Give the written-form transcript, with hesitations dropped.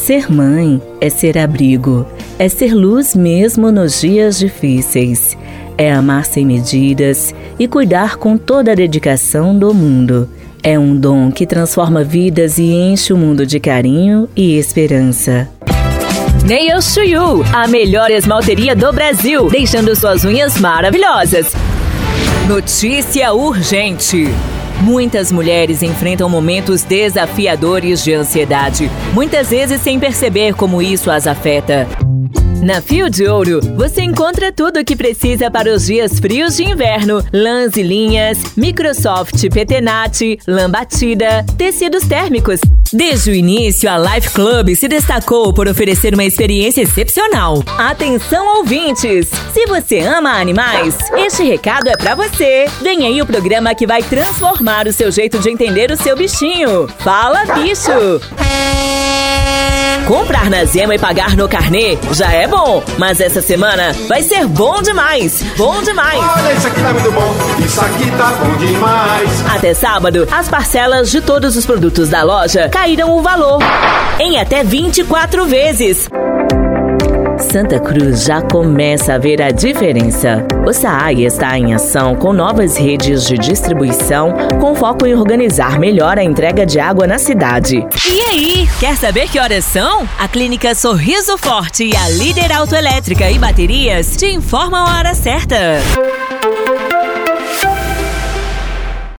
Ser mãe é ser abrigo, é ser luz mesmo nos dias difíceis. É amar sem medidas e cuidar com toda a dedicação do mundo. É um dom que transforma vidas e enche o mundo de carinho e esperança. Nails to You, a melhor esmalteria do Brasil, deixando suas unhas maravilhosas. Notícia urgente. Muitas mulheres enfrentam momentos desafiadores de ansiedade, muitas vezes sem perceber como isso as afeta. Na Fio de Ouro, você encontra tudo o que precisa para os dias frios de inverno. Lãs e linhas, Microsoft, Petenat, lã batida, tecidos térmicos. Desde o início, a Life Club se destacou por oferecer uma experiência excepcional. Atenção, ouvintes! Se você ama animais, este recado é pra você. Vem aí o programa que vai transformar o seu jeito de entender o seu bichinho. Fala, bicho! Comprar na Zema e pagar no carnê já é bom, mas essa semana vai ser bom demais! Bom demais! Olha, isso aqui tá muito bom! Isso aqui tá bom demais! Até sábado, as parcelas de todos os produtos da loja caíram o valor em até 24 vezes. Santa Cruz já começa a ver a diferença. O SAAI está em ação com novas redes de distribuição com foco em organizar melhor a entrega de água na cidade. E aí, quer saber que horas são? A Clínica Sorriso Forte e a Líder Autoelétrica e Baterias te informam a hora certa.